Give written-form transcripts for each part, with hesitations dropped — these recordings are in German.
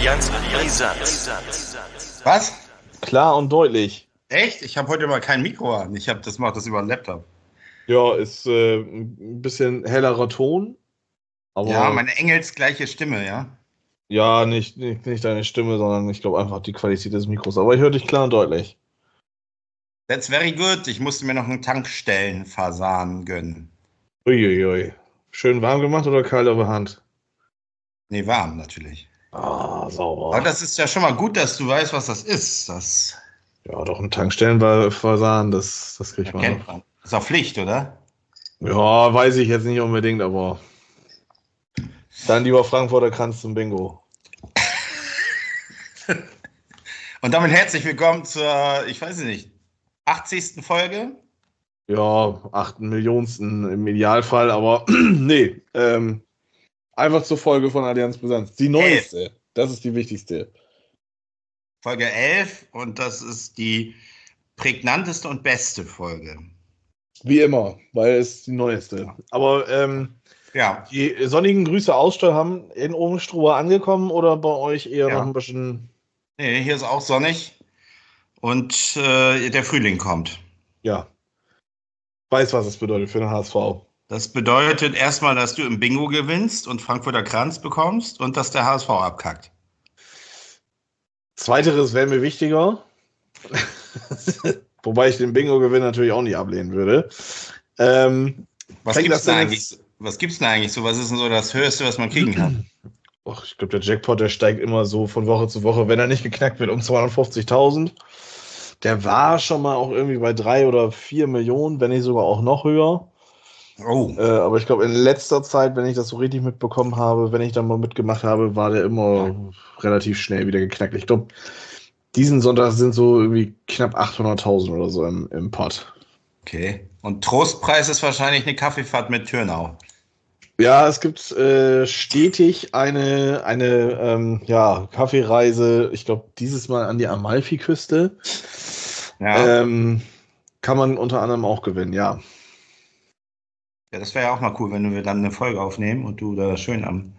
Allianz Brisant. Was? Klar und deutlich. Echt? Ich habe heute mal kein Mikro an. Das macht das über den Laptop. Ja, ist ein bisschen hellerer Ton. Aber Ja, meine engelsgleiche Stimme, ja. ja, nicht deine Stimme, sondern ich glaube einfach die Qualität des Mikros. Aber ich höre dich klar und deutlich. That's very good. Ich musste mir noch einen Tankstellenfasan gönnen. Uiuiui. Schön warm gemacht oder kalt auf der Hand? Nee, warm natürlich. Ah, sauber. Aber das ist ja schon mal gut, dass du weißt, was das ist. Das Ja, doch ein Tankstellenfasan, das kriegt man. kennt man. Ist auch Pflicht, oder? Ja, weiß ich jetzt nicht unbedingt, aber dann lieber Frankfurter Kranz zum Bingo. Und damit herzlich willkommen zur, ich weiß nicht, 80. Folge. Ja, 8 Millionsten im Idealfall, aber nee, einfach zur Folge von Allianz Brisanz. Die neueste, das ist die wichtigste. Folge 11 und das ist die prägnanteste und beste Folge. Wie immer, weil es die neueste. Aber Ja, die sonnigen Grüße aus Steuer haben in Obenstruhe angekommen oder bei euch eher Ja. noch ein bisschen... nee, hier ist auch sonnig und der Frühling kommt. Ja, weiß, was es bedeutet für den HSV. Das bedeutet erstmal, dass du im Bingo gewinnst und Frankfurter Kranz bekommst und dass der HSV abkackt. Zweiteres wäre mir wichtiger. Wobei ich den Bingo-Gewinn natürlich auch nicht ablehnen würde. Was fängt gibt's das denn denn eigentlich? Was gibt's denn eigentlich so? Was ist denn so das Höchste, was man kriegen kann? Och, ich glaube, der Jackpot, der steigt immer so von Woche zu Woche, wenn er nicht geknackt wird, um 250.000. Der war schon mal auch irgendwie bei 3 oder 4 Millionen, wenn nicht sogar auch noch höher. Oh, Aber ich glaube, in letzter Zeit, wenn ich das so richtig mitbekommen habe, wenn ich da mal mitgemacht habe, war der immer relativ schnell wieder geknackt. Ich glaube, diesen Sonntag sind so irgendwie knapp 800.000 oder so im Pot. okay. Und Trostpreis ist wahrscheinlich eine Kaffeefahrt mit Türnau. Ja, es gibt stetig eine Kaffeereise, ich glaube, dieses Mal an die Amalfiküste. Ja. Kann man unter anderem auch gewinnen, ja. Ja, das wäre ja auch mal cool, wenn wir dann eine Folge aufnehmen und du da schön am.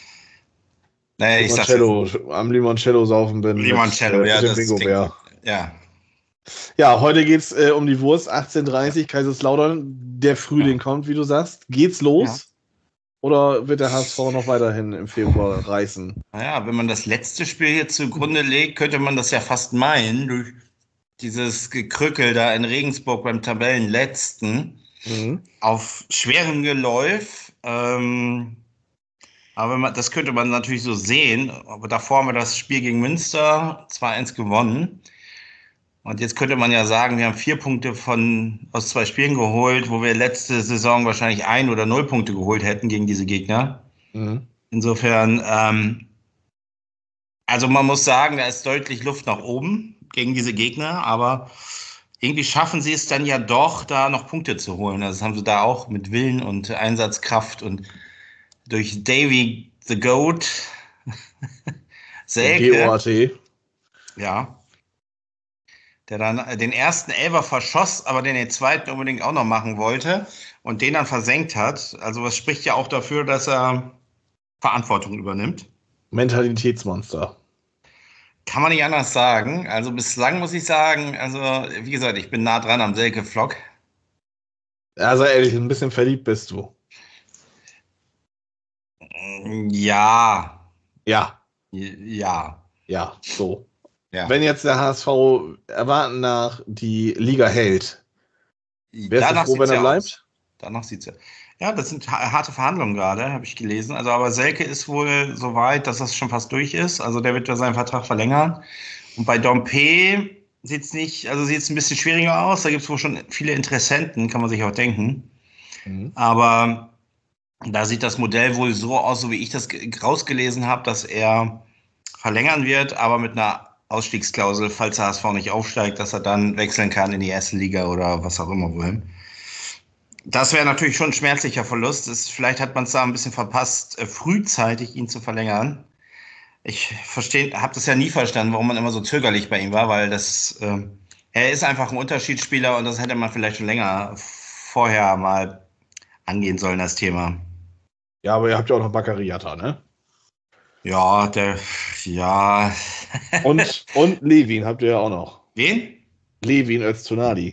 Naja, ich sag's jetzt. Am Limoncello saufen bin. Limoncello, ja, mit dem das Bingo-Bär. Ja. Ja, heute geht's um die Wurst, 18:30 Kaiserslautern. Der Frühling kommt, wie du sagst. Geht's los? Ja. Oder wird der HSV noch weiterhin im Februar reißen? Naja, wenn man das letzte Spiel hier zugrunde legt, könnte man das ja fast meinen, durch dieses Gekrückel da in Regensburg beim Tabellenletzten auf schwerem Geläuf. Aber das könnte man natürlich so sehen. Aber davor haben wir das Spiel gegen Münster 2-1 gewonnen. Und jetzt könnte man ja sagen, wir haben 4 Punkte aus 2 Spielen geholt, wo wir letzte Saison wahrscheinlich 1 oder 0 Punkte geholt hätten gegen diese Gegner. Insofern, also man muss sagen, da ist deutlich Luft nach oben gegen diese Gegner, aber irgendwie schaffen sie es dann ja doch, da noch Punkte zu holen. Also das haben sie da auch mit Willen und Einsatzkraft und durch Davy the Goat, Selke, GOAT. ja, der dann den ersten Elfer verschoss, aber den zweiten unbedingt auch noch machen wollte und den dann versenkt hat. Also was spricht ja auch dafür, dass er Verantwortung übernimmt. Mentalitätsmonster. Kann man nicht anders sagen. Also bislang muss ich sagen, also wie gesagt, ich bin nah dran am Selke-Vlog. Ja, sei ehrlich, ein bisschen verliebt bist du. Ja. Ja. Ja. Ja, so. Ja. Wenn jetzt der HSV erwarten nach die Liga hält, wärst du froh, wenn er bleibt? Danach sieht's ja. Ja, das sind harte Verhandlungen gerade, habe ich gelesen. Also, aber Selke ist wohl so weit, dass das schon fast durch ist. Also, der wird ja seinen Vertrag verlängern. Und bei Dompe sieht's ein bisschen schwieriger aus. Da gibt es wohl schon viele Interessenten, kann man sich auch denken. Aber da sieht das Modell wohl so aus, so wie ich das rausgelesen habe, dass er verlängern wird, aber mit einer Ausstiegsklausel, falls der HSV nicht aufsteigt, dass er dann wechseln kann in die erste Liga oder was auch immer wohin. Das wäre natürlich schon ein schmerzlicher Verlust. Vielleicht hat man es da ein bisschen verpasst, frühzeitig ihn zu verlängern. Ich habe das ja nie verstanden, warum man immer so zögerlich bei ihm war, weil er ist einfach ein Unterschiedsspieler und das hätte man vielleicht schon länger vorher mal angehen sollen, das Thema. Ja, aber ihr habt ja auch noch Baccariata, ne? Ja, ja. Und Levin habt ihr ja auch noch. Wen? Levin Öztunadi.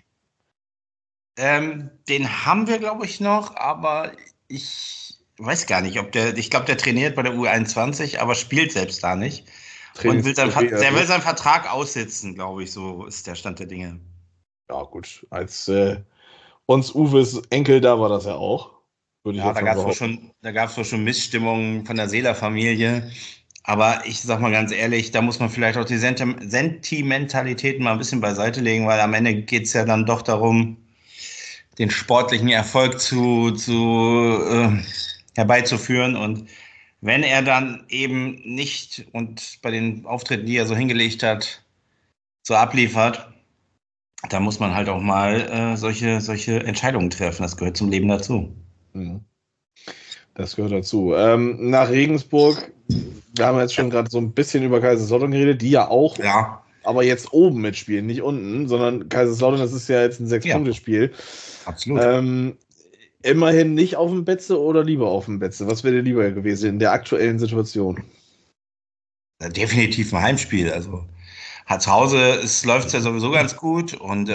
Den haben wir, glaube ich, noch, aber ich weiß gar nicht, ich glaube, der trainiert bei der U21, aber spielt selbst da nicht. Und Trainingsprofi, der will also. seinen Vertrag aussitzen, glaube ich, so ist der Stand der Dinge. Ja, gut. Als uns Uwes Enkel da war das ja auch. Würde ich Ja, jetzt mal behaupten. da gab es wohl schon Missstimmungen von der Seeler-Familie. Aber ich sag mal ganz ehrlich, da muss man vielleicht auch die Sentimentalitäten mal ein bisschen beiseite legen, weil am Ende geht es ja dann doch darum, den sportlichen Erfolg herbeizuführen. Und wenn er dann eben nicht und bei den Auftritten, die er so hingelegt hat, so abliefert, da muss man halt auch mal solche Entscheidungen treffen. Das gehört zum Leben dazu. Mhm. Das gehört dazu. Nach Regensburg, wir haben jetzt schon gerade so ein bisschen über Kaiserslautern geredet, die ja auch, Ja, aber jetzt oben mitspielen, nicht unten, sondern Kaiserslautern, das ist ja jetzt ein ja, Sechs-Punkte-Spiel. absolut. Ähm, immerhin nicht auf dem Betze oder lieber auf dem Betze? Was wäre dir lieber gewesen in der aktuellen Situation? Definitiv ein Heimspiel. Also zu Hause läuft es ja sowieso ganz gut und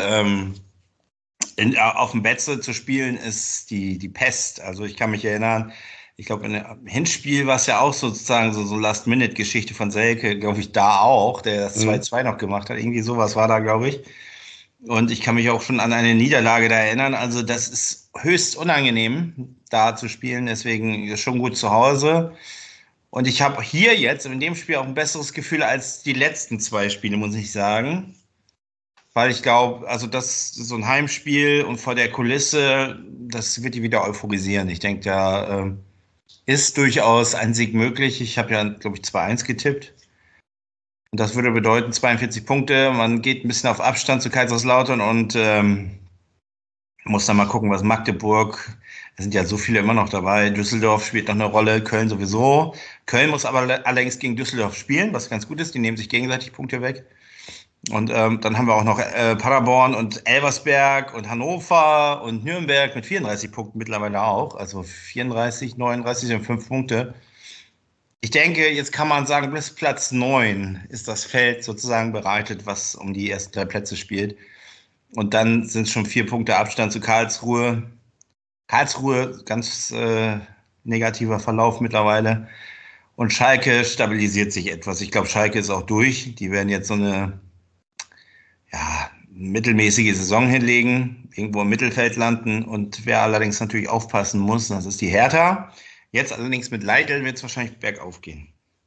auf dem Betze zu spielen ist die Pest. Also ich kann mich erinnern, ich glaube, im Hinspiel war es ja auch sozusagen so Last-Minute-Geschichte von Selke, glaube ich, da auch, der das Mhm. 2-2 noch gemacht hat. Irgendwie sowas war da, glaube ich. Und ich kann mich auch schon an eine Niederlage da erinnern. Also das ist höchst unangenehm, da zu spielen. Deswegen ist schon gut zu Hause. Und ich habe hier jetzt in dem Spiel auch ein besseres Gefühl als die letzten zwei Spiele, muss ich sagen. Weil ich glaube, also das so ein Heimspiel und vor der Kulisse, das wird die wieder euphorisieren. Ich denke, da ist durchaus ein Sieg möglich. Ich habe ja, glaube ich, 2-1 getippt. Und das würde bedeuten 42 Punkte. Man geht ein bisschen auf Abstand zu Kaiserslautern und muss dann mal gucken, was Magdeburg, da sind ja so viele immer noch dabei. Düsseldorf spielt noch eine Rolle, Köln sowieso. Köln muss aber allerdings gegen Düsseldorf spielen, was ganz gut ist. Die nehmen sich gegenseitig Punkte weg. Und dann haben wir auch noch Paderborn und Elversberg und Hannover und Nürnberg mit 34 Punkten mittlerweile auch. Also 34, 39 und 5 Punkte. Ich denke, jetzt kann man sagen, bis Platz 9 ist das Feld sozusagen bereitet, was um die ersten drei Plätze spielt. Und dann sind es schon 4 Punkte Abstand zu Karlsruhe. Karlsruhe, ganz negativer Verlauf mittlerweile. Und Schalke stabilisiert sich etwas. Ich glaube, Schalke ist auch durch. Die werden jetzt so eine mittelmäßige Saison hinlegen, irgendwo im Mittelfeld landen. Und wer allerdings natürlich aufpassen muss, das ist die Hertha. Jetzt allerdings mit Leitl wird es wahrscheinlich bergauf gehen.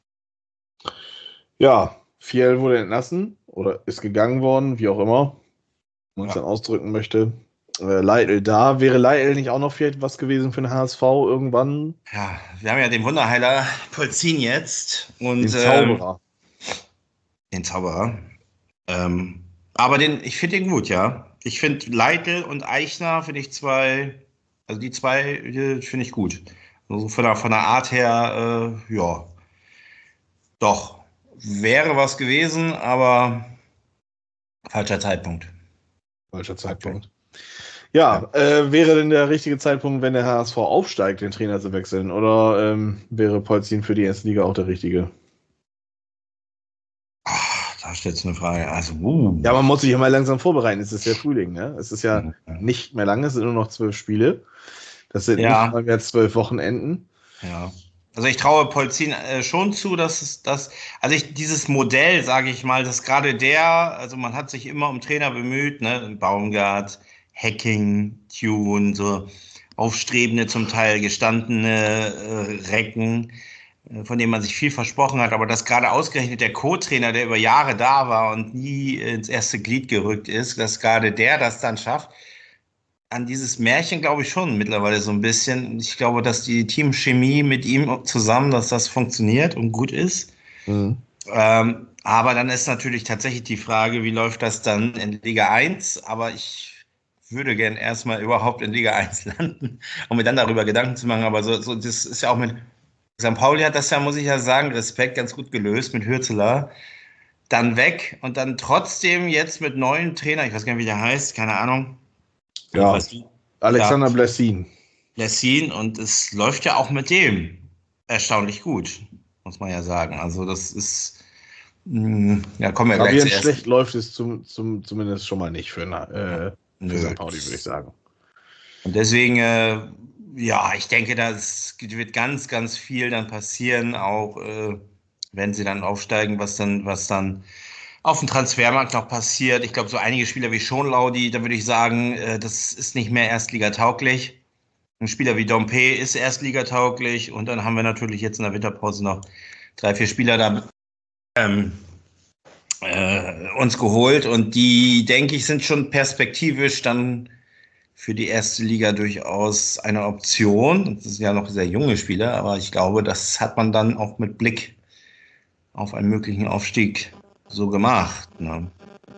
Ja, Fiel wurde entlassen oder ist gegangen worden, wie auch immer man es Ja. dann ausdrücken möchte. Leitl da. Wäre Leitl nicht auch noch vielleicht was gewesen für den HSV irgendwann? Ja, wir haben ja den Wunderheiler Polzin jetzt und Den Zauberer. den Zauberer. Aber ich finde den gut, ja. Ich finde Leitl und Eichner finde ich also die zwei finde ich gut. Also von der Art her, ja, doch. Wäre was gewesen, aber falscher Zeitpunkt. Falscher Aktuell. Zeitpunkt. Ja, Ja. wäre denn der richtige Zeitpunkt, wenn der HSV aufsteigt, den Trainer zu wechseln? Oder wäre Polzin für die erste Liga auch der richtige? Da stellst du eine Frage. Also, Ja, man muss sich ja mal langsam vorbereiten. Es ist ja Frühling, ne? Es ist ja nicht mehr lange, es sind nur noch 12 Spiele. Das sind nicht Ja, mal mehr 12 Wochenenden. ja. Also ich traue Polzin schon zu, dass dieses Modell, sage ich mal, dass gerade also man hat sich immer um Trainer bemüht, ne, Baumgart, Hacking, Tune, so aufstrebende, zum Teil gestandene Recken, von denen man sich viel versprochen hat, aber dass gerade ausgerechnet der Co-Trainer, der über Jahre da war und nie ins erste Glied gerückt ist, dass gerade der das dann schafft, an dieses Märchen glaube ich schon mittlerweile so ein bisschen. Ich glaube, dass die Teamchemie mit ihm zusammen, dass das funktioniert und gut ist. Mhm. Aber dann ist natürlich tatsächlich die Frage, wie läuft das dann in Liga 1? Aber ich würde gern erstmal überhaupt in Liga 1 landen, um mir dann darüber Gedanken zu machen. Aber das ist ja auch mit St. Pauli hat das ja, muss ich ja sagen, Respekt ganz gut gelöst mit Hürzeler. Dann weg und dann trotzdem jetzt mit neuen Trainer, ich weiß gar nicht, wie der heißt, keine Ahnung. Ja, Was die, ja, Alexander Blessin. Lessin und es läuft ja auch mit dem erstaunlich gut. muss man ja sagen. Also das ist, ja, kommen wir gleich Gravierend zuerst. schlecht läuft es zumindest schon mal nicht für Nö. St. Pauli, würde ich sagen. Und deswegen, ja, ich denke, das wird ganz, ganz viel dann passieren, auch wenn sie dann aufsteigen, was dann auf dem Transfermarkt noch passiert. Ich glaube, so einige Spieler wie Schonlau, da würde ich sagen, das ist nicht mehr erstligatauglich. Ein Spieler wie Dompe ist erstligatauglich und dann haben wir natürlich jetzt in der Winterpause noch 3, 4 Spieler da uns geholt und die, denke ich, sind schon perspektivisch dann für die erste Liga durchaus eine Option. Das sind ja noch sehr junge Spieler, aber ich glaube, das hat man dann auch mit Blick auf einen möglichen Aufstieg so gemacht. Ne?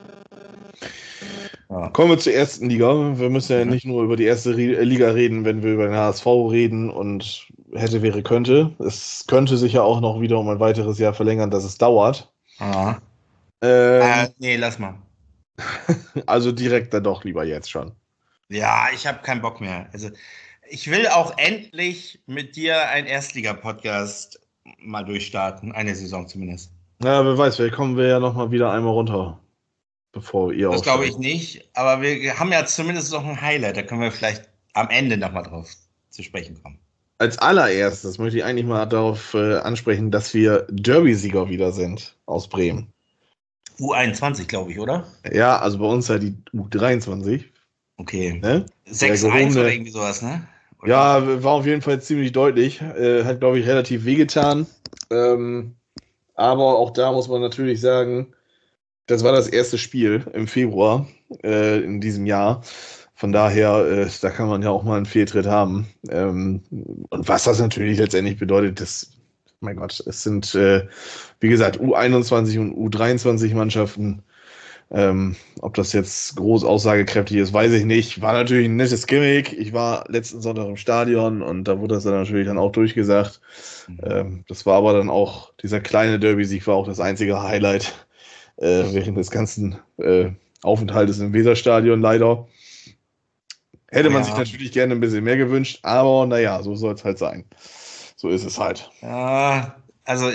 Ja. Kommen wir zur ersten Liga. Wir müssen ja nicht nur über die erste Liga reden, wenn wir über den HSV reden und hätte, wäre, könnte. Es könnte sich ja auch noch wieder um ein weiteres Jahr verlängern, dass es dauert. Ah. Nee, lass mal. Also direkt dann doch lieber jetzt schon. Ja, ich habe keinen Bock mehr. Also ich will auch endlich mit dir einen Erstliga-Podcast mal durchstarten, eine Saison zumindest. Ja, wer weiß, vielleicht kommen wir ja noch mal wieder einmal runter, bevor ihr Das glaube aussteigt. ich nicht, aber wir haben ja zumindest noch ein Highlight, da können wir vielleicht am Ende nochmal drauf zu sprechen kommen. Als allererstes möchte ich eigentlich mal darauf ansprechen, dass wir Derby-Sieger wieder sind aus Bremen. U21, glaube ich, oder? Ja, also bei uns ja die U23. Okay. Ne? 6-1 oder irgendwie sowas, ne? Oder? Ja, war auf jeden Fall ziemlich deutlich. Hat, glaube ich, relativ wehgetan. Aber auch da muss man natürlich sagen, das war das erste Spiel im Februar in diesem Jahr. Von daher, da kann man ja auch mal einen Fehltritt haben. Und was das natürlich letztendlich bedeutet, mein Gott, es sind, wie gesagt, U21 und U23 Mannschaften. Ob das jetzt groß aussagekräftig ist, weiß ich nicht. War natürlich ein nettes Gimmick. Ich war letzten Sonntag im Stadion und da wurde das dann natürlich dann auch durchgesagt. Das war aber dann auch, dieser kleine Derby-Sieg war auch das einzige Highlight während des ganzen Aufenthaltes im Weserstadion leider. Hätte man sich natürlich gerne ein bisschen mehr gewünscht, aber naja, so soll es halt sein. So ist es halt. Ja, also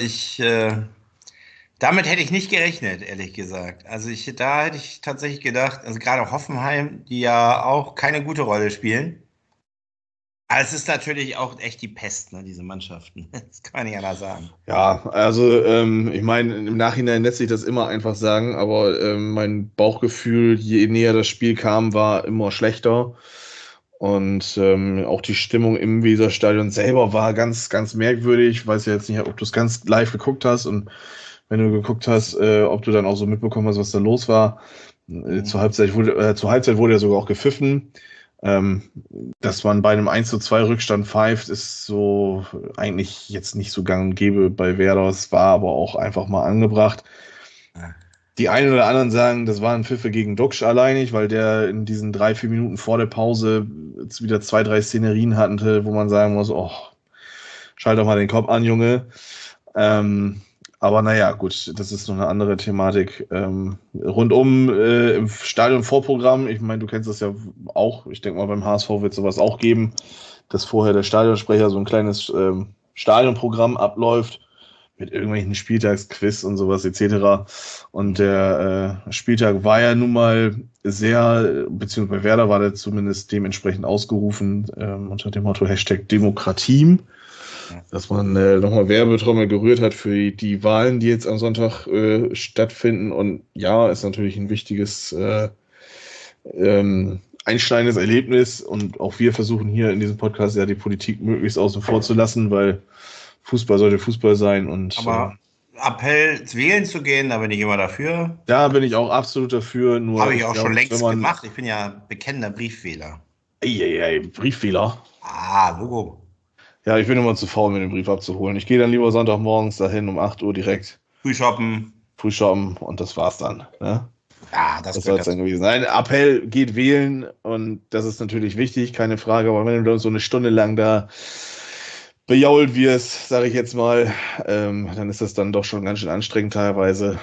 damit hätte ich nicht gerechnet, ehrlich gesagt. Also da hätte ich tatsächlich gedacht, also gerade Hoffenheim, die ja auch keine gute Rolle spielen. Aber es ist natürlich auch echt die Pest, ne, diese Mannschaften. Das kann man nicht anders sagen. Ja, also ich meine, im Nachhinein lässt sich das immer einfach sagen, aber mein Bauchgefühl, je näher das Spiel kam, war immer schlechter. Und auch die Stimmung im Weserstadion selber war ganz, ganz merkwürdig. Ich weiß ja jetzt nicht, ob du es ganz live geguckt hast und wenn du geguckt hast, ob du dann auch so mitbekommen hast, was da los war. Zur Halbzeit wurde ja sogar auch gepfiffen. Dass man bei einem 1:2 Rückstand pfeift, ist so eigentlich jetzt nicht so gang und gäbe bei Werder. Es war aber auch einfach mal angebracht. Die einen oder anderen sagen, das waren Pfiffe gegen Duxch alleinig, weil der in diesen 3, 4 Minuten vor der Pause jetzt wieder 2, 3 Szenerien hatte, wo man sagen muss, oh, schalt doch mal den Kopf an, Junge. Aber naja, gut, das ist noch eine andere Thematik. Rundum im Stadionvorprogramm, ich meine, du kennst das ja auch, ich denke mal, beim HSV wird sowas auch geben, dass vorher der Stadionsprecher so ein kleines Stadionprogramm abläuft mit irgendwelchen Spieltagsquiz und sowas etc. Und der Spieltag war ja nun mal sehr, beziehungsweise bei Werder war der zumindest dementsprechend ausgerufen unter dem Motto Hashtag Demokratie. Dass man nochmal Werbetrommel gerührt hat für die Wahlen, die jetzt am Sonntag stattfinden. Und ja, ist natürlich ein wichtiges einschneidendes Erlebnis. Und auch wir versuchen hier in diesem Podcast ja die Politik möglichst außen vor zu lassen, weil Fußball sollte Fußball sein. Aber Appell, wählen zu gehen, da bin ich immer dafür. Da bin ich auch absolut dafür. Habe ich auch schon längst gemacht. Ich bin ja bekennender Brieffehler. Brieffehler? Logo. Ja, ich bin immer zu faul, mir den Brief abzuholen. Ich gehe dann lieber Sonntagmorgens dahin um 8 Uhr direkt. Frühshoppen Und das war's dann. Ne? Ja, das soll es dann gewesen sein. Appell, geht wählen und das ist natürlich wichtig, keine Frage. Aber wenn du so eine Stunde lang da bejault wirst, sage ich jetzt mal, dann ist das dann doch schon ganz schön anstrengend teilweise.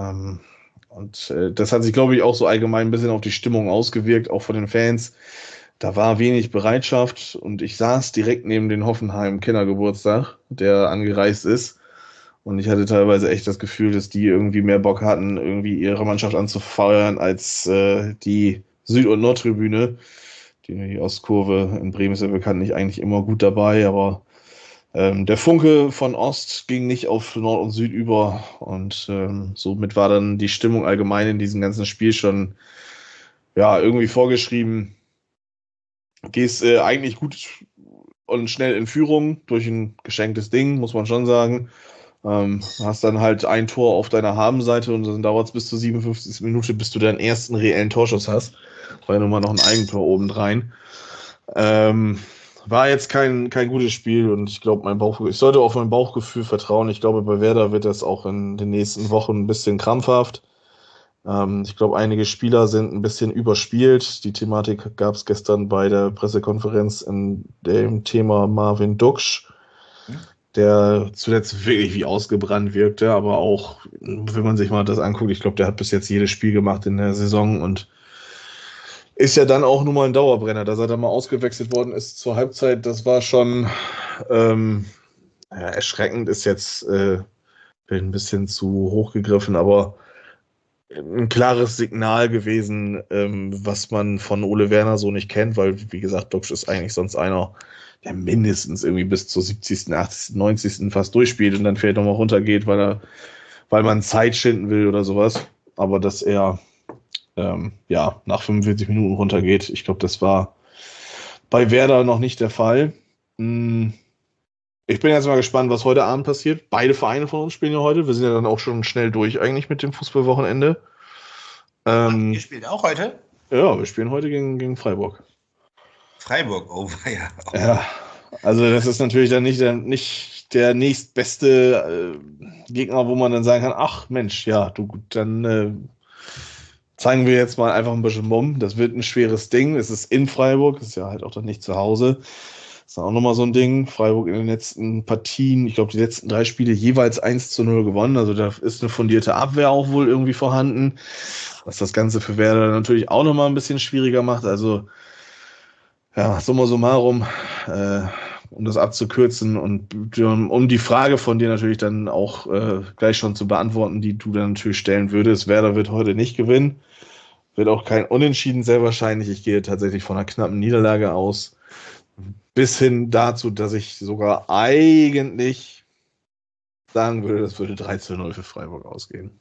Und das hat sich, glaube ich, auch so allgemein ein bisschen auf die Stimmung ausgewirkt, auch von den Fans. Da war wenig Bereitschaft und ich saß direkt neben den Hoffenheim-Kindergeburtstag, der angereist ist. Und ich hatte teilweise echt das Gefühl, dass die irgendwie mehr Bock hatten, irgendwie ihre Mannschaft anzufeuern, als die Süd- und Nordtribüne. Die Ostkurve in Bremen ist ja bekanntlich eigentlich immer gut dabei, aber der Funke von Ost ging nicht auf Nord und Süd über und somit war dann die Stimmung allgemein in diesem ganzen Spiel schon ja irgendwie vorgeschrieben. Gehst eigentlich gut und schnell in Führung durch ein geschenktes Ding, muss man schon sagen. Hast dann halt ein Tor auf deiner Habenseite und dann dauert es bis zur 57. Minute, bis du deinen ersten reellen Torschuss hast. War ja nun mal noch ein Eigentor obendrein. War jetzt kein gutes Spiel und ich glaube, ich sollte auf mein Bauchgefühl vertrauen. Ich glaube, bei Werder wird das auch in den nächsten Wochen ein bisschen krampfhaft. Ich glaube, einige Spieler sind ein bisschen überspielt. Die Thematik gab es gestern bei der Pressekonferenz in dem Thema Marvin Duksch, der zuletzt wirklich wie ausgebrannt wirkte, aber auch, wenn man sich mal das anguckt, ich glaube, der hat bis jetzt jedes Spiel gemacht in der Saison und ist ja dann auch nun mal ein Dauerbrenner, dass er da mal ausgewechselt worden ist zur Halbzeit. Das war schon ja, erschreckend, ist jetzt ein bisschen zu hoch gegriffen, aber ein klares Signal gewesen, was man von Ole Werner so nicht kennt, weil, wie gesagt, Duksch ist eigentlich sonst einer, der mindestens irgendwie bis zur 70., 80., 90. fast durchspielt und dann vielleicht nochmal runtergeht, weil man Zeit schinden will oder sowas. Aber dass er ja, nach 45 Minuten runtergeht, ich glaube, das war bei Werder noch nicht der Fall. Ich bin jetzt mal gespannt, was heute Abend passiert. Beide Vereine von uns spielen ja heute. Wir sind ja dann auch schon schnell durch eigentlich mit dem Fußballwochenende. Ihr spielt auch heute? Ja, wir spielen heute gegen Freiburg. Freiburg, oh ja. Ja, also das ist natürlich dann nicht der nächstbeste Gegner, wo man dann sagen kann, ach Mensch, ja, du gut, dann zeigen wir jetzt mal einfach ein bisschen Mumm. Das wird ein schweres Ding. Es ist in Freiburg, ist ja halt auch dann nicht zu Hause. Das ist auch nochmal so ein Ding. Freiburg in den letzten Partien, ich glaube, die letzten 3 Spiele jeweils 1:0 gewonnen. Also da ist eine fundierte Abwehr auch wohl irgendwie vorhanden. Was das Ganze für Werder natürlich auch nochmal ein bisschen schwieriger macht. Also, ja, summa summarum, um das abzukürzen und um die Frage von dir natürlich dann auch gleich schon zu beantworten, die du dann natürlich stellen würdest. Werder wird heute nicht gewinnen. Wird auch kein Unentschieden sehr wahrscheinlich. Ich gehe tatsächlich von einer knappen Niederlage aus. Bis hin dazu, dass ich sogar eigentlich sagen würde, das würde 3:0 für Freiburg ausgehen.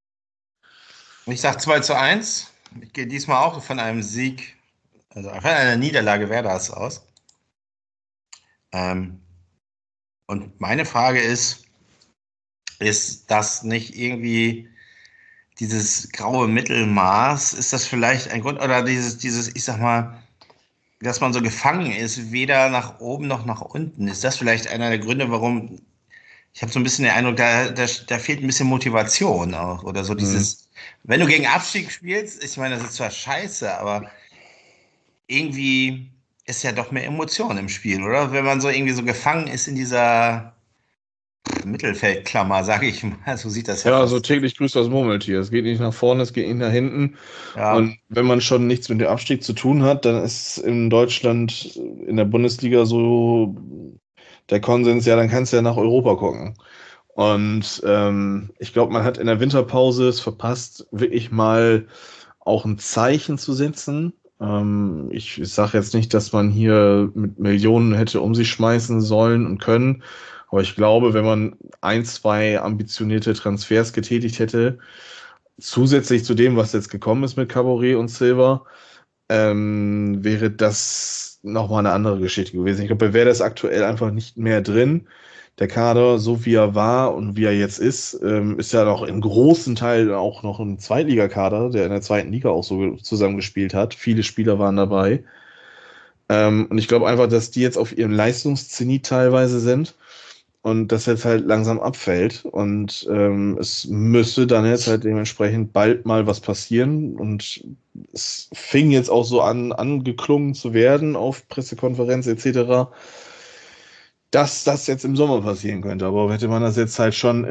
Ich sage 2:1. Ich gehe diesmal auch von einem Sieg, also von einer Niederlage Werders aus. Und meine Frage ist das nicht irgendwie dieses graue Mittelmaß? Ist das vielleicht ein Grund oder dieses, ich sag mal, dass man so gefangen ist, weder nach oben noch nach unten? Ist das vielleicht einer der Gründe, warum ich habe so ein bisschen den Eindruck, da fehlt ein bisschen Motivation auch oder so dieses, wenn du gegen Abstieg spielst, ich meine, das ist zwar scheiße, aber irgendwie ist ja doch mehr Emotion im Spiel, oder? Wenn man so irgendwie so gefangen ist in dieser Mittelfeldklammer, sage ich mal, so sieht das ja Ja, so fast. täglich grüßt das Murmeltier. Es geht nicht nach vorne, es geht nicht nach hinten. Ja, Und wenn man schon nichts mit dem Abstieg zu tun hat, dann ist in Deutschland, in der Bundesliga so der Konsens, ja, dann kannst du ja nach Europa gucken. Und ich glaube, man hat in der Winterpause es verpasst, wirklich mal auch ein Zeichen zu setzen. Ich sage jetzt nicht, dass man hier mit Millionen hätte um sich schmeißen sollen und können. Aber ich glaube, wenn man 1, 2 ambitionierte Transfers getätigt hätte, zusätzlich zu dem, was jetzt gekommen ist mit Caboret und Silva, wäre das nochmal eine andere Geschichte gewesen. Ich glaube, bei Werder ist aktuell einfach nicht mehr drin. Der Kader, so wie er war und wie er jetzt ist ja noch im großen Teil auch noch ein Zweitligakader, der in der zweiten Liga auch so zusammengespielt hat. Viele Spieler waren dabei. Und ich glaube einfach, dass die jetzt auf ihrem Leistungszenit teilweise sind und das jetzt halt langsam abfällt. Und es müsste dann jetzt halt dementsprechend bald mal was passieren. Und es fing jetzt auch so an, angeklungen zu werden auf Pressekonferenz etc., dass das jetzt im Sommer passieren könnte. Aber hätte man das jetzt halt schon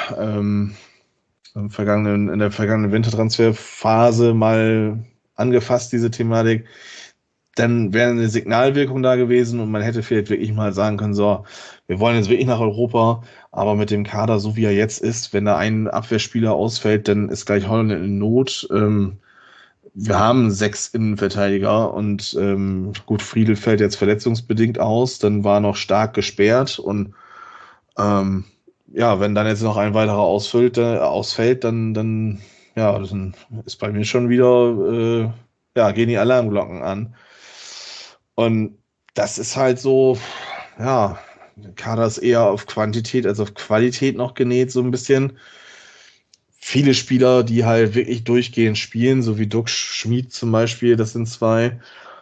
in der vergangenen Wintertransferphase mal angefasst, diese Thematik, dann wäre eine Signalwirkung da gewesen und man hätte vielleicht wirklich mal sagen können, so, wir wollen jetzt wirklich nach Europa, aber mit dem Kader, so wie er jetzt ist, wenn da ein Abwehrspieler ausfällt, dann ist gleich Holland in Not. Wir haben 6 Innenverteidiger und gut, Friedel fällt jetzt verletzungsbedingt aus, dann war noch stark gesperrt und ja, wenn dann jetzt noch ein weiterer ausfällt, dann ist bei mir schon wieder, gehen die Alarmglocken an. Und das ist halt so, ja, der Kader ist eher auf Quantität als auf Qualität noch genäht, so ein bisschen. Viele Spieler, die halt wirklich durchgehend spielen, so wie Duck Schmid zum Beispiel, das sind 2,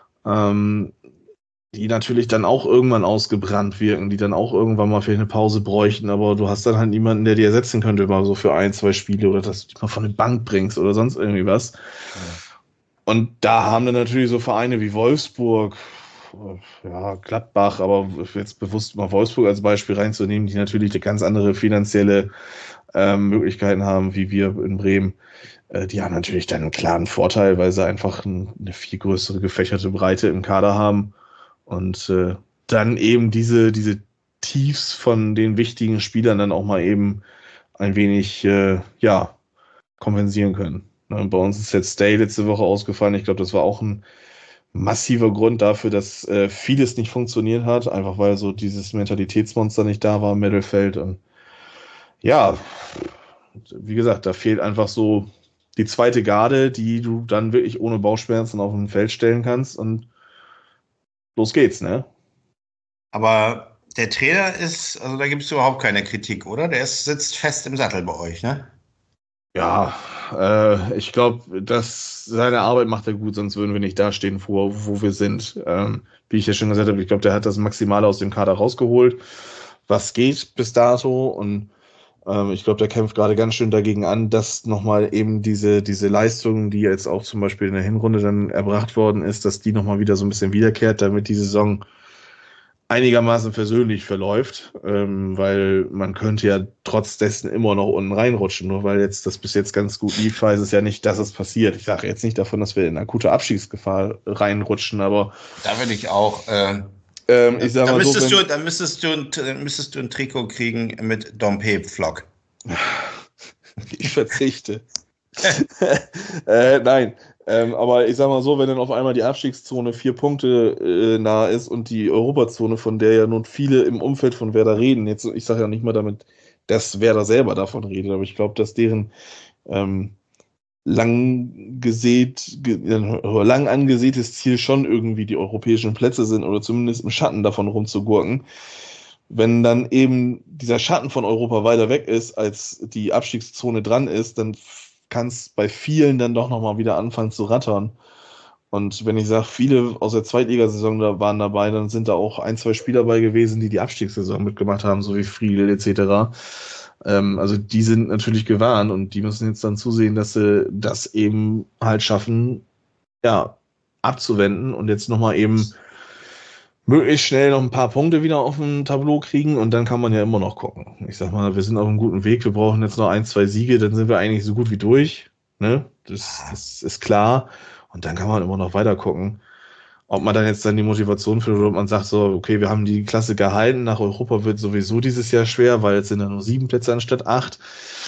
die natürlich dann auch irgendwann ausgebrannt wirken, die dann auch irgendwann mal für eine Pause bräuchten, aber du hast dann halt niemanden, der die ersetzen könnte, mal so für 1, 2 Spiele oder dass du die mal von der Bank bringst oder sonst irgendwie was. Ja. Und da haben dann natürlich so Vereine wie Wolfsburg, ja, Gladbach, aber jetzt bewusst mal Wolfsburg als Beispiel reinzunehmen, die natürlich eine ganz andere finanzielle Möglichkeiten haben, wie wir in Bremen. Die haben natürlich dann einen klaren Vorteil, weil sie einfach eine viel größere gefächerte Breite im Kader haben und dann eben diese Tiefs von den wichtigen Spielern dann auch mal eben ein wenig kompensieren können. Und bei uns ist jetzt Stay letzte Woche ausgefallen. Ich glaube, das war auch ein massiver Grund dafür, dass vieles nicht funktioniert hat, einfach weil so dieses Mentalitätsmonster nicht da war im Mittelfeld. Und ja, wie gesagt, da fehlt einfach so die zweite Garde, die du dann wirklich ohne Bauchschmerzen auf ein Feld stellen kannst und los geht's, ne? Aber der Trainer ist, also da gibt es überhaupt keine Kritik, oder? Der sitzt fest im Sattel bei euch, ne? Ja, ich glaube, dass seine Arbeit macht er gut, sonst würden wir nicht da stehen, wo wir sind. Wie ich ja schon gesagt habe, ich glaube, der hat das Maximale aus dem Kader rausgeholt, was geht bis dato. Und ich glaube, der kämpft gerade ganz schön dagegen an, dass nochmal eben diese Leistung, die jetzt auch zum Beispiel in der Hinrunde dann erbracht worden ist, dass die nochmal wieder so ein bisschen wiederkehrt, damit die Saison einigermaßen versöhnlich verläuft, weil man könnte ja trotz dessen immer noch unten reinrutschen, nur weil jetzt das bis jetzt ganz gut lief, heißt es ja nicht, dass es passiert. Ich sage jetzt nicht davon, dass wir in akute Abstiegsgefahr reinrutschen, aber da will ich auch. Ich sag mal dann müsstest du ein Trikot kriegen mit Dompe-Flock. Ich verzichte. Nein. Aber ich sag mal so, wenn dann auf einmal die Abstiegszone 4 Punkte nah ist und die Europazone, von der ja nun viele im Umfeld von Werder reden, jetzt, ich sage ja nicht mal damit, dass Werder selber davon redet, aber ich glaube, dass deren lang angesätes Ziel schon irgendwie die europäischen Plätze sind oder zumindest im Schatten davon rumzugurken. Wenn dann eben dieser Schatten von Europa weiter weg ist, als die Abstiegszone dran ist, dann kann es bei vielen dann doch nochmal wieder anfangen zu rattern. Und wenn ich sage, viele aus der Zweitligasaison da waren dabei, dann sind da auch 1, 2 Spieler dabei gewesen, die Abstiegssaison mitgemacht haben, so wie Friedel etc. Also die sind natürlich gewarnt und die müssen jetzt dann zusehen, dass sie das eben halt schaffen, ja, abzuwenden und jetzt nochmal eben möglichst schnell noch ein paar Punkte wieder auf dem Tableau kriegen und dann kann man ja immer noch gucken. Ich sag mal, wir sind auf einem guten Weg, wir brauchen jetzt noch 1, 2 Siege, dann sind wir eigentlich so gut wie durch. Ne? Das ist klar. Und dann kann man immer noch weiter gucken. Ob man dann jetzt die Motivation findet oder ob man sagt so, okay, wir haben die Klasse gehalten, nach Europa wird sowieso dieses Jahr schwer, weil jetzt sind ja nur 7 Plätze anstatt 8.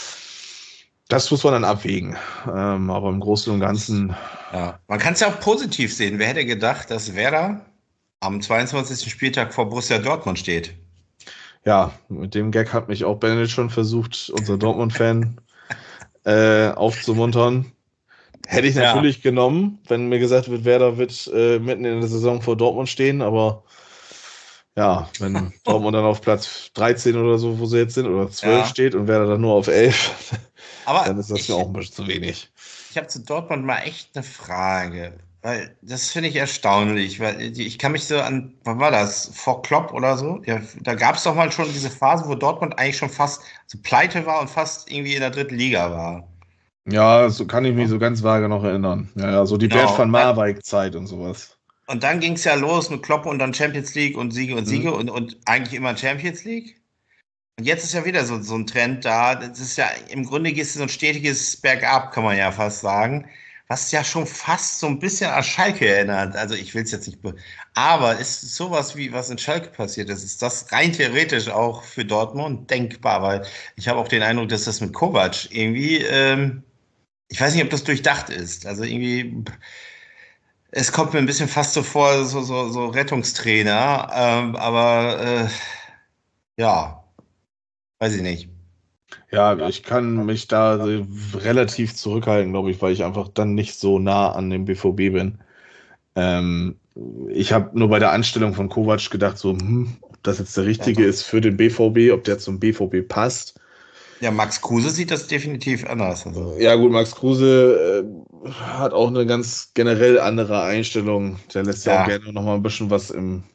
Das muss man dann abwägen. Aber im Großen und Ganzen. Ja, man kann es ja auch positiv sehen. Wer hätte gedacht, dass Werder am 22. Spieltag vor Borussia Dortmund steht? Ja, mit dem Gag hat mich auch Bennett schon versucht, unser Dortmund-Fan aufzumuntern. Hätte ich natürlich genommen, wenn mir gesagt wird, Werder wird mitten in der Saison vor Dortmund stehen, aber ja, wenn Dortmund dann auf Platz 13 oder so, wo sie jetzt sind, oder 12 steht und Werder dann nur auf 11, dann ist das mir auch ein bisschen zu wenig. Ich habe zu Dortmund mal echt eine Frage, weil das finde ich erstaunlich, weil ich kann mich so an, wann war das, vor Klopp oder so? Ja, da gab es doch mal schon diese Phase, wo Dortmund eigentlich schon fast so pleite war und fast irgendwie in der 3. Liga war. Ja, so kann ich mich so ganz vage noch erinnern. Ja, so die Bert van Marwijk-Zeit und sowas. Und dann ging es ja los mit Klopp und dann Champions League und Siege und Siege und eigentlich immer Champions League. Und jetzt ist ja wieder so ein Trend da. Das ist ja, im Grunde ist so ein stetiges Bergab, kann man ja fast sagen. was ja schon fast so ein bisschen an Schalke erinnert. Also ich will es jetzt nicht, aber ist sowas wie was in Schalke passiert ist das rein theoretisch auch für Dortmund denkbar, weil ich habe auch den Eindruck, dass das mit Kovac irgendwie, ich weiß nicht, ob das durchdacht ist. Also irgendwie, es kommt mir ein bisschen fast so vor, so Rettungstrainer, aber ja, weiß ich nicht. Ja, ich kann mich da relativ zurückhalten, glaube ich, weil ich einfach dann nicht so nah an dem BVB bin. Ähm, Ich habe nur bei der Anstellung von Kovac gedacht, so, ob das jetzt der richtige ist für den BVB, ob der zum BVB passt. Ja, Max Kruse sieht das definitiv anders. Also. Ja, gut, Max Kruse hat auch eine ganz generell andere Einstellung. Der lässt ja auch Ja, gerne noch mal ein bisschen was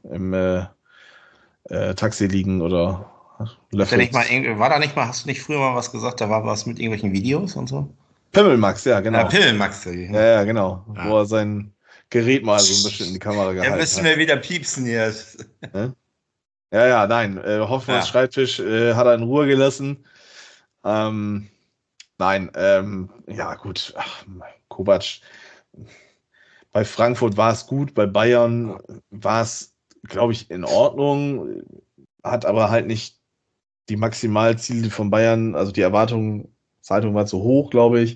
im Taxi liegen oder hat er nicht mal, löffelt. war da nicht mal, hast du nicht früher mal was gesagt, da war was mit irgendwelchen Videos und so? Pimmelmax, ja, genau. Pimmelmax, Ja, genau. ja, genau. Wo Ja. er sein Gerät mal so ein bisschen in die Kamera Ja, gehalten müssen hat. wir wieder piepsen jetzt. Ne? Ja, ja, nein. Hoffmanns Ja. Schreibtisch hat er in Ruhe gelassen. Ähm, nein, ja, gut. Ach, Kovac. Bei Frankfurt war es gut, bei Bayern war es, glaube ich, in Ordnung, hat aber halt nicht die Maximalziele von Bayern, also die Erwartungshaltung war zu hoch, glaube ich.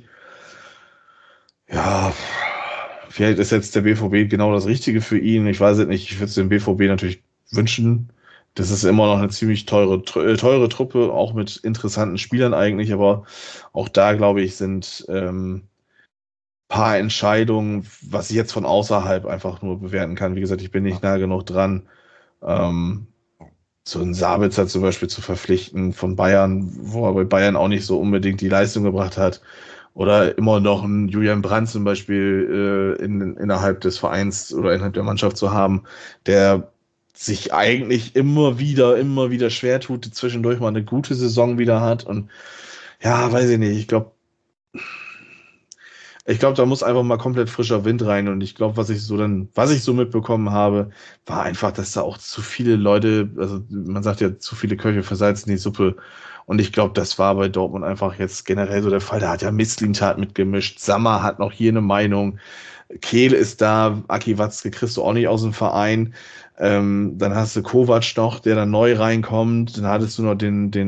Ja, vielleicht ist jetzt der BVB genau das Richtige für ihn. Ich weiß es nicht. Ich würde es dem BVB natürlich wünschen. Das ist immer noch eine ziemlich teure Truppe, auch mit interessanten Spielern eigentlich, aber auch da, glaube ich, sind paar Entscheidungen, was ich jetzt von außerhalb einfach nur bewerten kann. Wie gesagt, ich bin nicht nah genug dran. Ähm, so einen Sabitzer zum Beispiel zu verpflichten von Bayern, wo er bei Bayern auch nicht so unbedingt die Leistung gebracht hat. Oder immer noch einen Julian Brandt zum Beispiel innerhalb des Vereins oder innerhalb der Mannschaft zu haben, der sich eigentlich immer wieder schwer tut, zwischendurch mal eine gute Saison wieder hat. Und ja, weiß ich nicht, ich glaube, da muss einfach mal komplett frischer Wind rein. Und ich glaube, was ich so mitbekommen habe, war einfach, dass da auch zu viele Leute, also man sagt ja, zu viele Köche versalzen die Suppe. Und ich glaube, das war bei Dortmund einfach jetzt generell so der Fall. Da hat ja Mislintat mitgemischt. Sammer hat noch hier eine Meinung. Kehl ist da. Aki Watzke kriegst du auch nicht aus dem Verein. Dann hast du Kovac noch, der dann neu reinkommt. Dann hattest du noch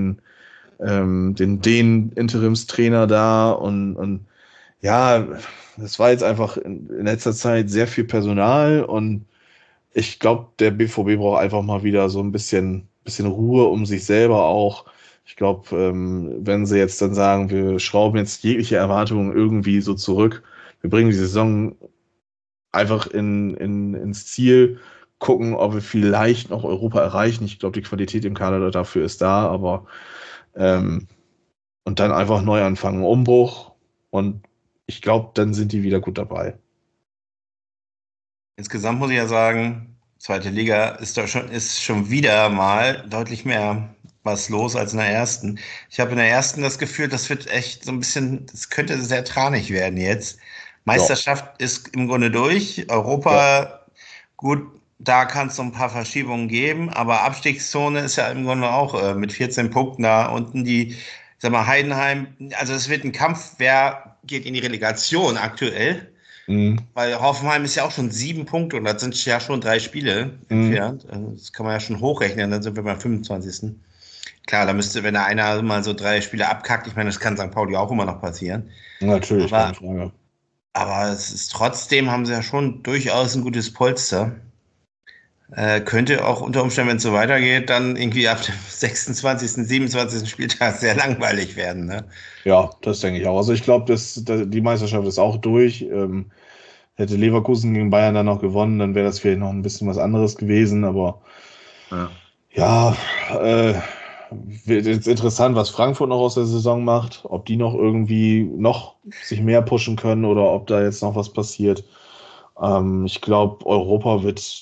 den Interimstrainer da und ja, es war jetzt einfach in letzter Zeit sehr viel Personal und ich glaube, der BVB braucht einfach mal wieder so ein bisschen Ruhe um sich selber auch. Ich glaube, wenn sie jetzt dann sagen, wir schrauben jetzt jegliche Erwartungen irgendwie so zurück, wir bringen die Saison einfach ins Ziel, gucken, ob wir vielleicht noch Europa erreichen. Ich glaube, die Qualität im Kader dafür ist da, aber ähm, und dann einfach neu anfangen, Umbruch und ich glaube, dann sind die wieder gut dabei. Insgesamt muss ich ja sagen, zweite Liga ist schon wieder mal deutlich mehr was los als in der ersten. Ich habe in der ersten das Gefühl, das wird echt so ein bisschen, das könnte sehr tranig werden jetzt. Ja, Meisterschaft ist im Grunde durch. ja. Europa, gut, da kann es so ein paar Verschiebungen geben, aber Abstiegszone ist ja im Grunde auch mit 14 Punkten da unten die, sag mal, Heidenheim, also es wird ein Kampf, wer geht in die Relegation aktuell. Mhm. Weil Hoffenheim ist ja auch schon 7 Punkte und das sind ja schon 3 Spiele Mhm. entfernt. Also das kann man ja schon hochrechnen, dann sind wir beim 25. Klar, da müsste, wenn da einer mal so 3 Spiele abkackt, ich meine, das kann St. Pauli auch immer noch passieren. Natürlich, keine Aber, Frage. aber es ist trotzdem, haben sie ja schon durchaus ein gutes Polster. Könnte auch unter Umständen, wenn es so weitergeht, dann irgendwie ab dem 26., 27. Spieltag sehr langweilig werden. Ne? Ja, das denke ich auch. Also ich glaube, die Meisterschaft ist auch durch. Hätte Leverkusen gegen Bayern dann noch gewonnen, dann wäre das vielleicht noch ein bisschen was anderes gewesen. Aber Ja. ja, äh, wird jetzt interessant, was Frankfurt noch aus der Saison macht. Ob die noch irgendwie noch sich mehr pushen können oder ob da jetzt noch was passiert. Ich glaube, Europa wird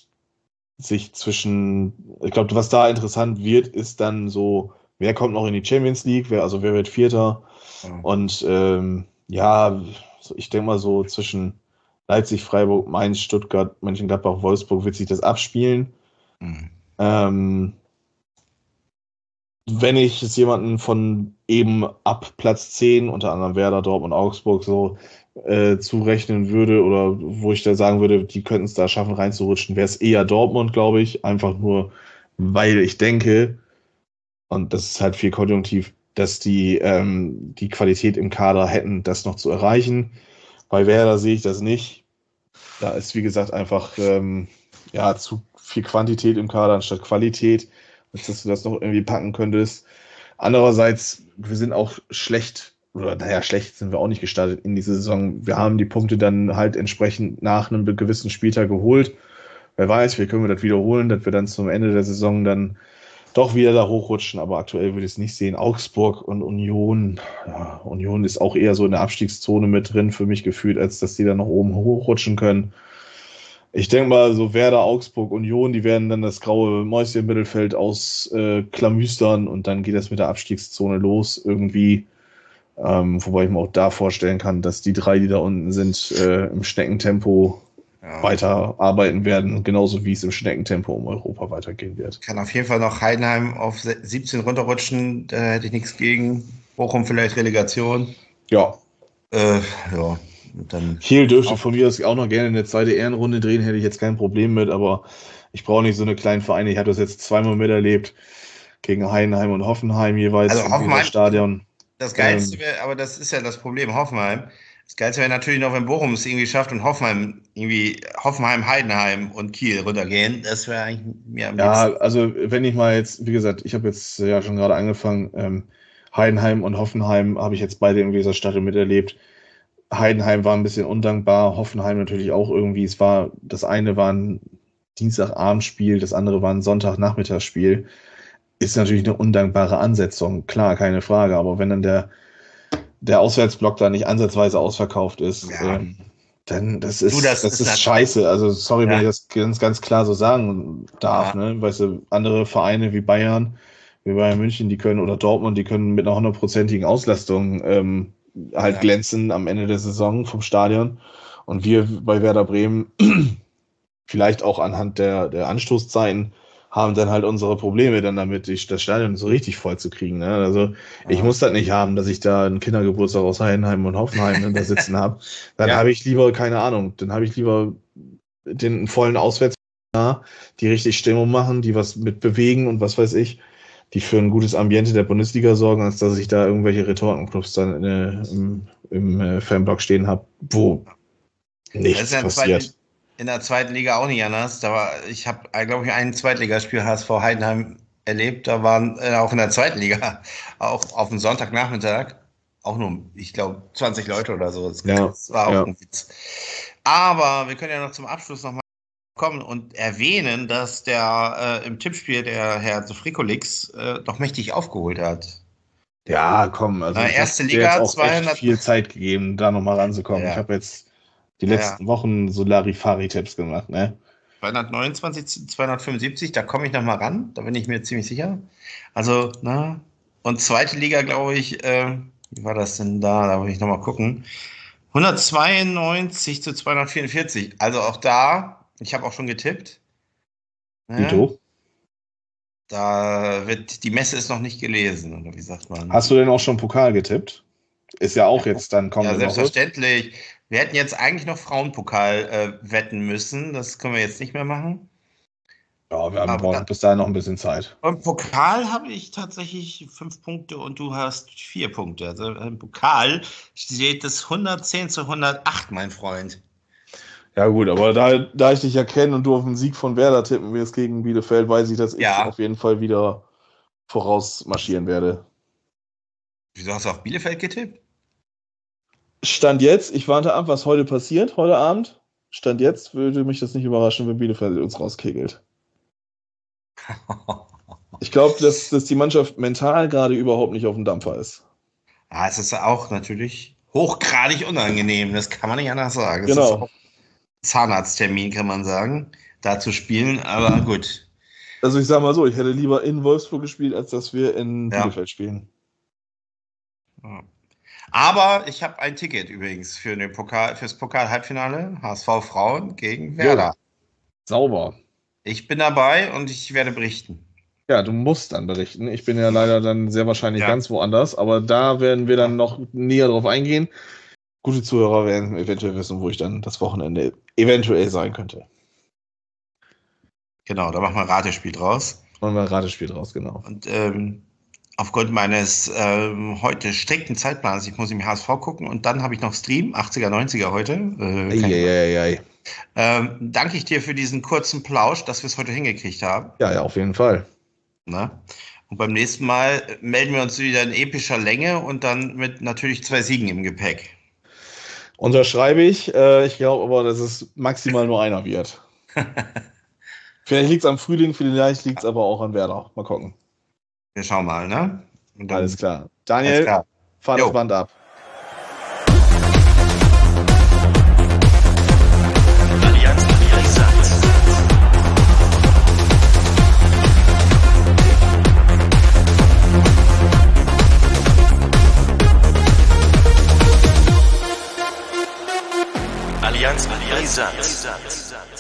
ich glaube, was da interessant wird, ist dann so, wer kommt noch in die Champions League, wer wird Vierter? Und ja, ich denke mal so zwischen Leipzig, Freiburg, Mainz, Stuttgart, Mönchengladbach, Wolfsburg wird sich das abspielen. Hm. Ähm, wenn ich es jemanden von eben ab Platz 10, unter anderem Werder, Dortmund, Augsburg, so zurechnen würde oder wo ich da sagen würde, die könnten es da schaffen, reinzurutschen, wäre es eher Dortmund, glaube ich. Einfach nur, weil ich denke, und das ist halt viel konjunktiv, dass die Qualität im Kader hätten, das noch zu erreichen. Bei Werder sehe ich das nicht. Da ist, wie gesagt, einfach ja, zu viel Quantität im Kader anstatt Qualität, als dass du das noch irgendwie packen könntest. Andererseits, wir sind auch schlecht, oder naja, schlecht sind wir auch nicht gestartet in diese Saison. Wir haben die Punkte dann halt entsprechend nach einem gewissen Spieltag geholt. Wer weiß, wir können das wiederholen, dass wir dann zum Ende der Saison dann doch wieder da hochrutschen, aber aktuell würde ich es nicht sehen. Augsburg und Union, ja, Union ist auch eher so in der Abstiegszone mit drin für mich gefühlt, als dass die da nach oben hochrutschen können. Ich denke mal, so Werder, Augsburg, Union, die werden dann das graue Mäuschen im Mittelfeld ausklamüstern und dann geht das mit der Abstiegszone los irgendwie. Wobei ich mir auch da vorstellen kann, dass die drei, die da unten sind, im Schneckentempo weiter arbeiten werden, genauso wie es im Schneckentempo um Europa weitergehen wird. Kann auf jeden Fall noch Heidenheim auf 17 runterrutschen, da hätte ich nichts gegen. Bochum vielleicht Relegation. Ja. Ja. Und dann Kiel dürfte von mir aus auch noch gerne eine zweite Ehrenrunde drehen, hätte ich jetzt kein Problem mit, aber ich brauche nicht so eine kleinen Vereine. Ich habe das jetzt zweimal miterlebt, gegen Heidenheim und Hoffenheim jeweils also im Hoffenheim, Stadion. Das Geilste wäre, aber das ist ja das Problem, Hoffenheim. Das Geilste wäre natürlich noch, wenn Bochum es irgendwie schafft und Hoffenheim, Heidenheim und Kiel runtergehen. Das wäre eigentlich mir am liebsten. Ja, also wenn ich mal jetzt, wie gesagt, ich habe jetzt ja schon gerade angefangen, Heidenheim und Hoffenheim habe ich jetzt beide im Weserstadion miterlebt. Heidenheim war ein bisschen undankbar, Hoffenheim natürlich auch irgendwie. Das eine war ein Dienstagabendspiel, das andere war ein Sonntagnachmittagsspiel. Ist natürlich eine undankbare Ansetzung, klar, keine Frage. Aber wenn dann der Auswärtsblock da nicht ansatzweise ausverkauft ist, Ja. dann das Du, das ist ist scheiße. Also sorry, wenn Ja. ich das ganz klar so sagen darf. Ja. Ne? Weißt du, andere Vereine wie Bayern München, die können, oder Dortmund, die können mit einer 100%igen Auslastung halt glänzen am Ende der Saison vom Stadion. Und wir bei Werder Bremen, vielleicht auch anhand der Anstoßzeiten, haben dann halt unsere Probleme dann damit, das Stadion so richtig voll zu kriegen. Ne? Also ich muss das nicht haben, dass ich da einen Kindergeburtstag aus Heidenheim und Hoffenheim da sitzen habe. Dann habe ich lieber, keine Ahnung, dann habe ich lieber den vollen Auswärts, die richtig Stimmung machen, die was mit bewegen und was weiß ich, die für ein gutes Ambiente der Bundesliga sorgen, als dass ich da irgendwelche Retortenclubs dann im Fanblock stehen habe, wo nichts passiert. In der zweiten Liga auch nicht anders. Ich habe, glaube ich, ein Zweitligaspiel HSV Heidenheim erlebt. Da waren auch in der zweiten Liga, auch auf dem Sonntagnachmittag, auch nur, ich glaube, 20 Leute oder so. Das war auch ein Witz. Aber wir können ja noch zum Abschluss nochmal kommen und erwähnen, dass der im Tippspiel der Herr Frikolix doch mächtig aufgeholt hat. Ja, komm, also ich erste habe dir Liga, jetzt auch 200 echt viel Zeit gegeben, da nochmal ranzukommen. Ja. Ich habe jetzt die letzten Wochen so Larifari-Tipps gemacht, ne? 229, 275, da komme ich nochmal ran, da bin ich mir ziemlich sicher. Also, na, und zweite Liga, glaube ich, wie war das denn da? Da will ich nochmal gucken. 192 zu 244. Also auch da, ich habe auch schon getippt. Vito? Die Messe ist noch nicht gelesen, oder wie sagt man? Hast du denn auch schon Pokal getippt? Ist ja auch jetzt dann kommende Woche. Ja, selbstverständlich. Wir hätten jetzt eigentlich noch Frauenpokal wetten müssen. Das können wir jetzt nicht mehr machen. Ja, wir brauchen bis dahin noch ein bisschen Zeit. Im Pokal habe ich tatsächlich 5 Punkte und du hast 4 Punkte. Also im Pokal steht es 110 zu 108, mein Freund. Ja gut, aber da ich dich ja kenne und du auf den Sieg von Werder tippen wirst gegen Bielefeld, weiß ich, dass ich auf jeden Fall wieder vorausmarschieren werde. Wieso hast du auf Bielefeld getippt? Stand jetzt, ich warte ab, was heute passiert, heute Abend. Stand jetzt würde mich das nicht überraschen, wenn Bielefeld uns rauskegelt. Ich glaube, dass die Mannschaft mental gerade überhaupt nicht auf dem Dampfer ist. Ja, es ist auch natürlich hochgradig unangenehm, das kann man nicht anders sagen. Genau. Es ist auch Zahnarzttermin, kann man sagen, da zu spielen, aber gut. Also ich sage mal so, ich hätte lieber in Wolfsburg gespielt, als dass wir in Bielefeld spielen. Ja. Aber ich habe ein Ticket übrigens fürs Pokal-Halbfinale HSV Frauen gegen Werder. Jo. Sauber. Ich bin dabei und ich werde berichten. Ja, du musst dann berichten. Ich bin ja leider dann sehr wahrscheinlich ganz woanders, aber da werden wir dann noch näher drauf eingehen. Gute Zuhörer werden eventuell wissen, wo ich dann das Wochenende eventuell sein könnte. Genau, da machen wir ein Ratespiel draus. Machen wir ein Ratespiel draus, genau. Und aufgrund meines heute strikten Zeitplans, ich muss im HSV gucken und dann habe ich noch Stream, 80er, 90er heute. Danke ich dir für diesen kurzen Plausch, dass wir es heute hingekriegt haben. Ja, auf jeden Fall. Na? Und beim nächsten Mal melden wir uns wieder in epischer Länge und dann mit natürlich 2 Siegen im Gepäck. Unterschreibe ich. Ich glaube aber, dass es maximal nur einer wird. Vielleicht liegt es am Frühling, vielleicht liegt es aber auch an Werder. Mal gucken. Wir schauen mal, ne? Und dann, alles klar. Daniel, fahr das Band ab. Allianz Brisant.